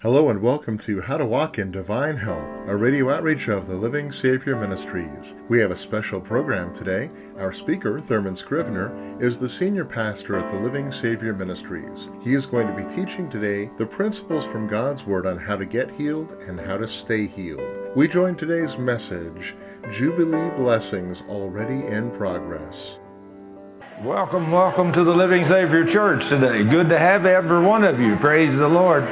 Hello and welcome to How to Walk in Divine Health, a radio outreach of the Living Savior Ministries. We have a special program today. Our speaker, Thurman Scrivener, is the senior pastor at the Living Savior Ministries. He is going to be teaching today the principles from God's Word on how to get healed and how to stay healed. We join today's message, Jubilee Blessings Already in Progress. Welcome to the Living Savior Church today. Good to have every one of you. Praise the Lord.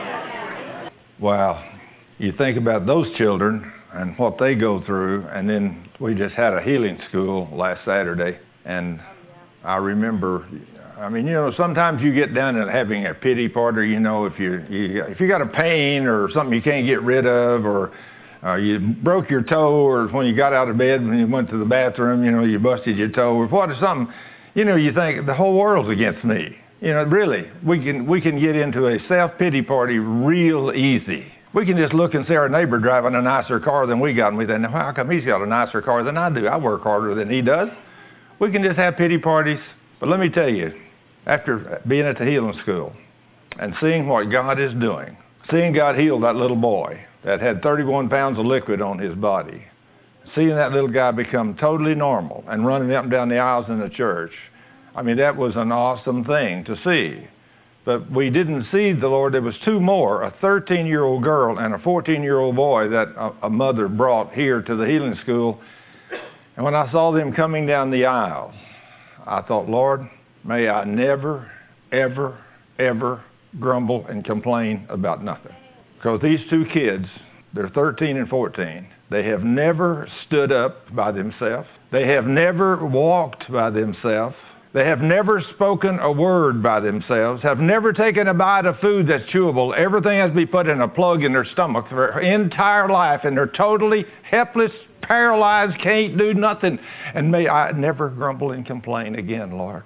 Wow, you think about those children and what they go through, and then we just had a healing school last Saturday, and I remember, sometimes you get down to having a pity party, if you got a pain or something you can't get rid of, or you broke your toe, or when you got out of bed when you went to the bathroom, you busted your toe, or what or something, you think the whole world's against me. Really, we can get into a self-pity party real easy. We can just look and see our neighbor driving a nicer car than we got, and we think, now, how come he's got a nicer car than I do? I work harder than he does. We can just have pity parties. But let me tell you, after being at the healing school and seeing what God is doing, seeing God heal that little boy that had 31 pounds of liquid on his body, seeing that little guy become totally normal and running up and down the aisles in the church, that was an awesome thing to see. But we didn't see the Lord. There was two more, a 13-year-old girl and a 14-year-old boy that a mother brought here to the healing school. And when I saw them coming down the aisle, I thought, Lord, may I never, ever, ever grumble and complain about nothing. Because these two kids, they're 13 and 14. They have never stood up by themselves. They have never walked by themselves. They have never spoken a word by themselves, have never taken a bite of food that's chewable. Everything has to be put in a plug in their stomach for their entire life, and they're totally helpless, paralyzed, can't do nothing. And may I never grumble and complain again, Lord.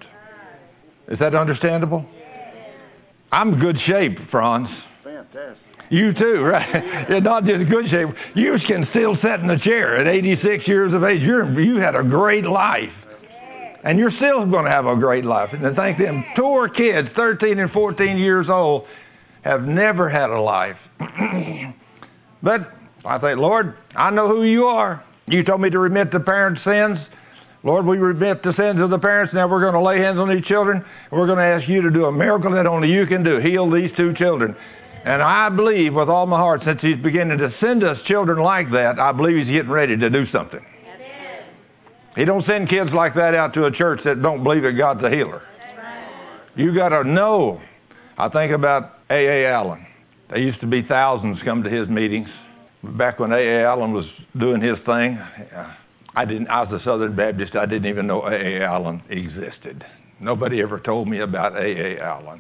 Is that understandable? I'm in good shape, Franz. Fantastic. You too, right? You're not just good shape. You can still sit in the chair at 86 years of age. You had a great life. And you're still going to have a great life. And to think them poor kids, 13 and 14 years old, have never had a life. But I think, Lord, I know who you are. You told me to remit the parents' sins. Lord, we remit the sins of the parents. Now we're going to lay hands on these children. And we're going to ask you to do a miracle that only you can do. Heal these two children. And I believe with all my heart, since he's beginning to send us children like that, I believe he's getting ready to do something. He don't send kids like that out to a church that don't believe that God's a healer. You got to know. I think about A.A. Allen. There used to be thousands come to his meetings. Back when A.A. Allen was doing his thing, I was a Southern Baptist. I didn't even know A.A. Allen existed. Nobody ever told me about A.A. Allen.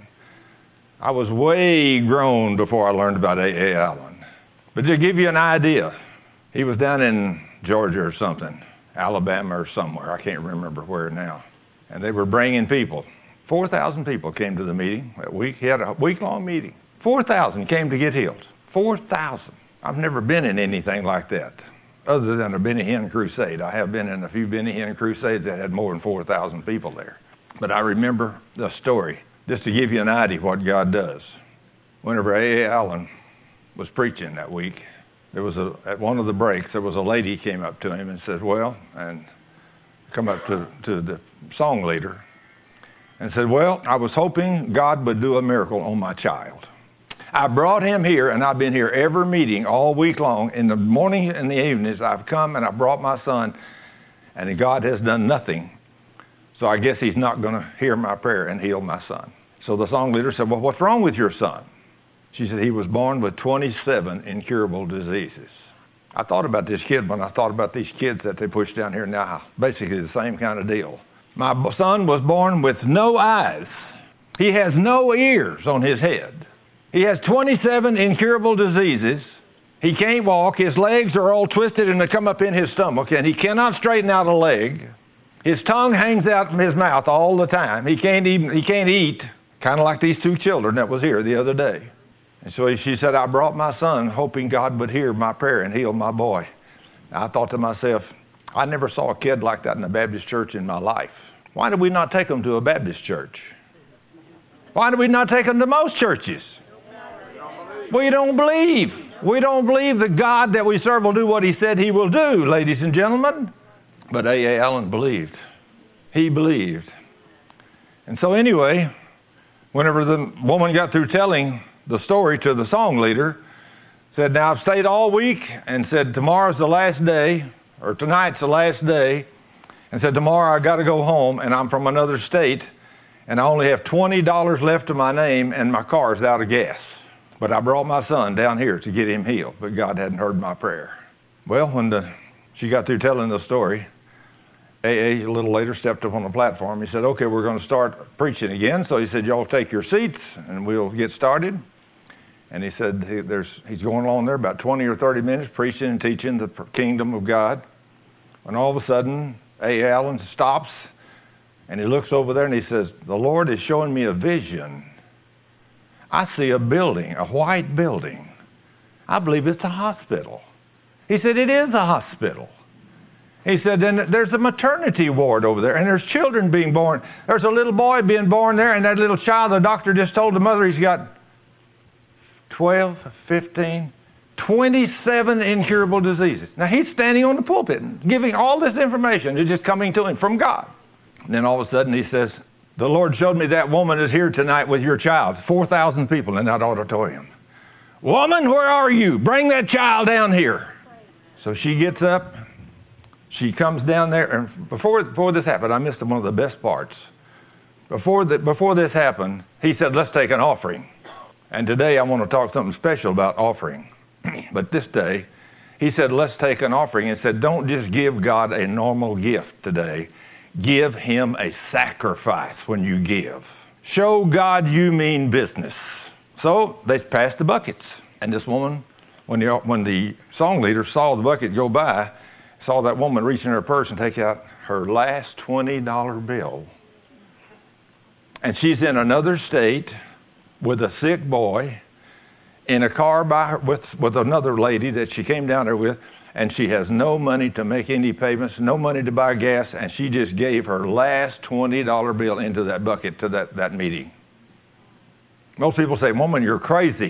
I was way grown before I learned about A.A. Allen. But to give you an idea, he was down in Georgia or something. Alabama or somewhere. I can't remember where now. And they were bringing people. 4,000 people came to the meeting that week. He had a week-long meeting. 4,000 came to get healed. 4,000. I've never been in anything like that, other than a Benny Hinn crusade. I have been in a few Benny Hinn crusades that had more than 4,000 people there. But I remember the story, just to give you an idea what God does. Whenever A.A. Allen was preaching that week, at one of the breaks, there was a lady came up to him and said, and come up to the song leader and said, I was hoping God would do a miracle on my child. I brought him here, and I've been here every meeting all week long. In the morning and the evenings, I've come and I brought my son, and God has done nothing. So I guess he's not going to hear my prayer and heal my son. So the song leader said, what's wrong with your son? She said, he was born with 27 incurable diseases. I thought about this kid when I thought about these kids that they push down here now. Basically the same kind of deal. My son was born with no eyes. He has no ears on his head. He has 27 incurable diseases. He can't walk. His legs are all twisted and they come up in his stomach, and he cannot straighten out a leg. His tongue hangs out from his mouth all the time. He can't eat, kind of like these two children that was here the other day. And so she said, I brought my son hoping God would hear my prayer and heal my boy. I thought to myself, I never saw a kid like that in a Baptist church in my life. Why did we not take them to a Baptist church? Why did we not take them to most churches? We don't believe. We don't believe the God that we serve will do what he said he will do, ladies and gentlemen. But A.A. Allen believed. He believed. And so anyway, whenever the woman got through telling the story to the song leader, said, now I've stayed all week, and said tomorrow's the last day, or tonight's the last day, and said tomorrow I got to go home, and I'm from another state, and I only have $20 left to my name, and my car's out of gas. But I brought my son down here to get him healed, but God hadn't heard my prayer. Well, when she got through telling the story, A.A. a little later stepped up on the platform. He said, okay, we're going to start preaching again. So he said, y'all take your seats, and we'll get started. And he said he's going along there about 20 or 30 minutes preaching and teaching the kingdom of God. And all of a sudden, A.A. Allen stops, and he looks over there, and he says, the Lord is showing me a vision. I see a building, a white building. I believe it's a hospital. He said, it is a hospital. He said, and there's a maternity ward over there, and there's children being born. There's a little boy being born there, and that little child, the doctor just told the mother he's got 12, 15, 27 incurable diseases. Now, he's standing on the pulpit giving all this information. It's just coming to him from God. And then all of a sudden he says, the Lord showed me that woman is here tonight with your child. 4,000 people in that auditorium. Woman, where are you? Bring that child down here. So she gets up. She comes down there. And before this happened, I missed one of the best parts. Before this happened, he said, let's take an offering. And today I want to talk something special about offering. But this day, he said, let's take an offering. And said, don't just give God a normal gift today. Give him a sacrifice when you give. Show God you mean business. So they passed the buckets. And this woman, when the song leader saw the bucket go by, saw that woman reach in her purse and take out her last $20 bill. And she's in another state with a sick boy in a car with another lady that she came down there with. And she has no money to make any payments, no money to buy gas, and she just gave her last $20 bill into that bucket to that meeting. Most people say, woman, you're crazy.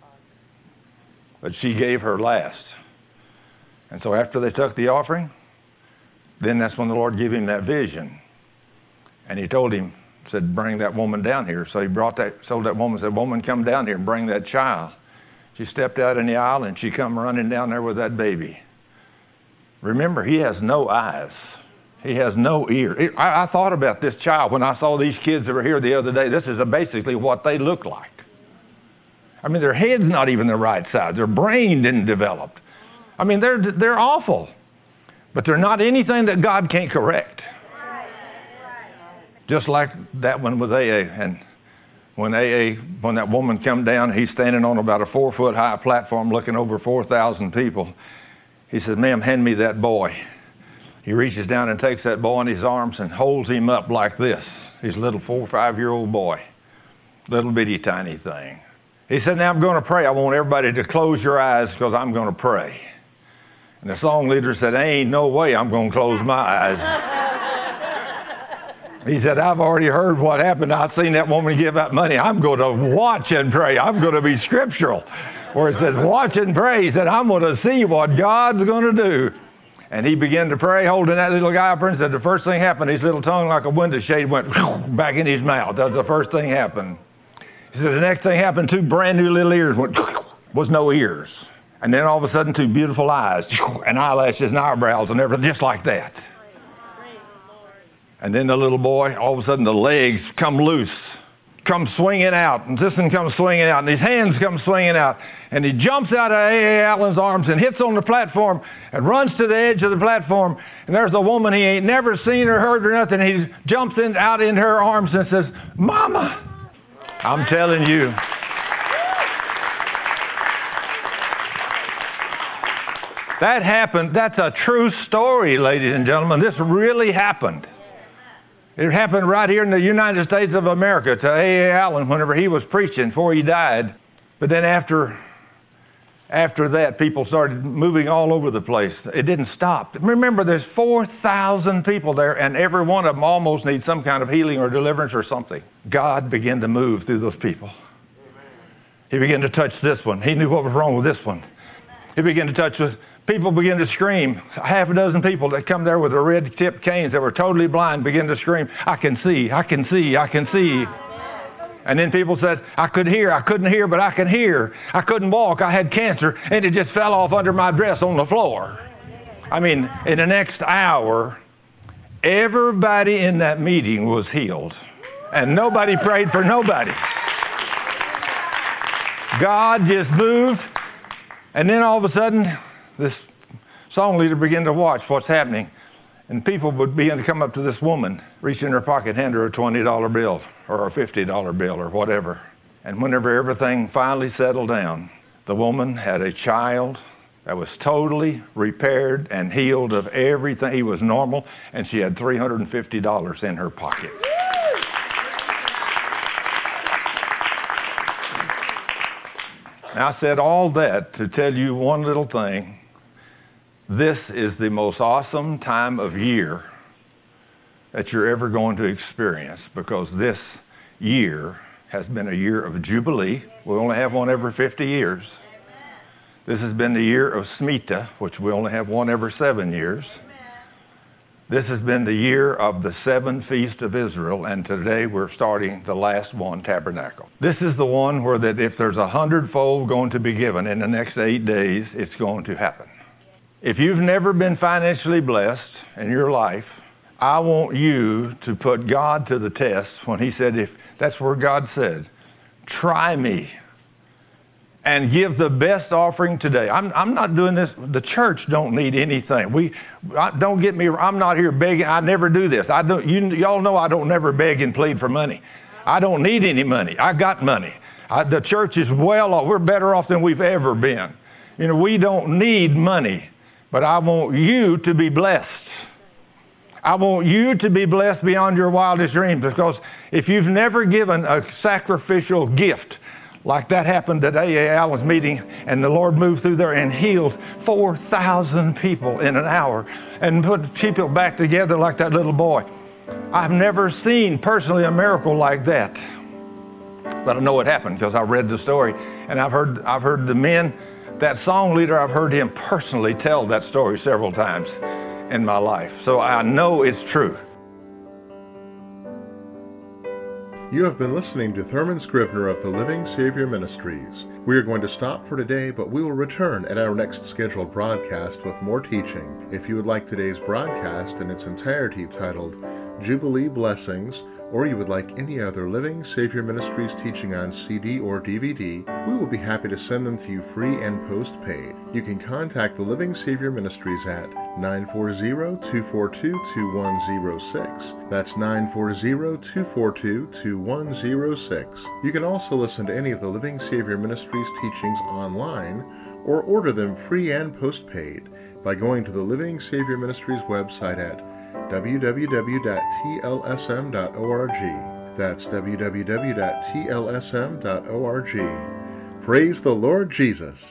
But she gave her last. And so after they took the offering, then that's when the Lord gave him that vision. And he told him, said, bring that woman down here. So he told that woman, said, woman, come down here and bring that child. She stepped out in the aisle, and she come running down there with that baby. Remember, he has no eyes. He has no ear. I thought about this child when I saw these kids that were here the other day. This is basically what they look like. I mean, their head's not even the right size. Their brain didn't develop. I mean, they're awful. But they're not anything that God can't correct. Just like that one with A.A. And when that woman come down, he's standing on about a 4-foot high platform looking over 4,000 people. He says, ma'am, hand me that boy. He reaches down and takes that boy in his arms and holds him up like this. He's a little 4 or 5-year-old boy. Little bitty tiny thing. He said, now I'm going to pray. I want everybody to close your eyes because I'm going to pray. And the song leader said, ain't no way I'm going to close my eyes. He said, I've already heard what happened. I've seen that woman give out money. I'm going to watch and pray. I'm going to be scriptural. Where it says, watch and pray. He said, I'm going to see what God's going to do. And he began to pray, holding that little guy up, and said the first thing happened, his little tongue like a window shade went back in his mouth. That was the first thing happened. He said the next thing happened, 2 brand new little ears was no ears. And then all of a sudden 2 beautiful eyes and eyelashes and eyebrows and everything just like that. And then the little boy, all of a sudden the legs come loose, come swinging out, and this one comes swinging out, and his hands come swinging out, and he jumps out of A.A. Allen's arms and hits on the platform and runs to the edge of the platform, and there's a woman he ain't never seen or heard or nothing. He jumps out in her arms and says, Mama, I'm telling you. That happened. That's a true story, ladies and gentlemen. This really happened. It happened right here in the United States of America to A.A. Allen whenever he was preaching before he died. But then after that, people started moving all over the place. It didn't stop. Remember, there's 4,000 people there, and every one of them almost needs some kind of healing or deliverance or something. God began to move through those people. He began to touch this one. He knew what was wrong with this one. He began to touch this. People began to scream. Half a dozen people that come there with their red-tipped canes that were totally blind began to scream, I can see, I can see, I can see. And then people said, I couldn't hear, but I can hear. I couldn't walk, I had cancer, and it just fell off under my dress on the floor. I mean, in the next hour, everybody in that meeting was healed. And nobody prayed for nobody. God just moved. And then all of a sudden, this song leader began to watch what's happening. And people would begin to come up to this woman, reach in her pocket, hand her a $20 bill or a $50 bill or whatever. And whenever everything finally settled down, the woman had a child that was totally repaired and healed of everything. He was normal, and she had $350 in her pocket. Now, I said all that to tell you one little thing. This is the most awesome time of year that you're ever going to experience, because this year has been a year of Jubilee. We only have one every 50 years. This has been the year of Shemitah, which we only have one every 7 years. This has been the year of the 7 feasts of Israel, and today we're starting the last one, Tabernacle. This is the one where that if there's 100-fold going to be given in the next 8 days, it's going to happen. If you've never been financially blessed in your life, I want you to put God to the test when he said, if that's where God said, try me and give the best offering today. I'm not doing this. The church don't need anything. Don't get me, I'm not here begging. I never do this. Y'all know I don't never beg and plead for money. I don't need any money. I got money. The church is well off. We're better off than we've ever been. You know, we don't need money, but I want you to be blessed. I want you to be blessed beyond your wildest dreams, because if you've never given a sacrificial gift, like that happened at A.A. Allen's meeting, and the Lord moved through there and healed 4,000 people in an hour and put people back together like that little boy. I've never seen personally a miracle like that. But I know it happened because I read the story, and I've heard the men, that song leader, I've heard him personally tell that story several times in my life. So I know it's true. You have been listening to Thurman Scrivener of the Living Savior Ministries. We are going to stop for today, but we will return at our next scheduled broadcast with more teaching. If you would like today's broadcast in its entirety titled Jubilee Blessings, or you would like any other Living Savior Ministries teaching on CD or DVD, we will be happy to send them to you free and postpaid. You can contact the Living Savior Ministries at 940-242-2106. That's 940-242-2106. You can also listen to any of the Living Savior Ministries teachings online, or order them free and postpaid by going to the Living Savior Ministries website at www.tlsm.org. That's www.tlsm.org. Praise the Lord Jesus.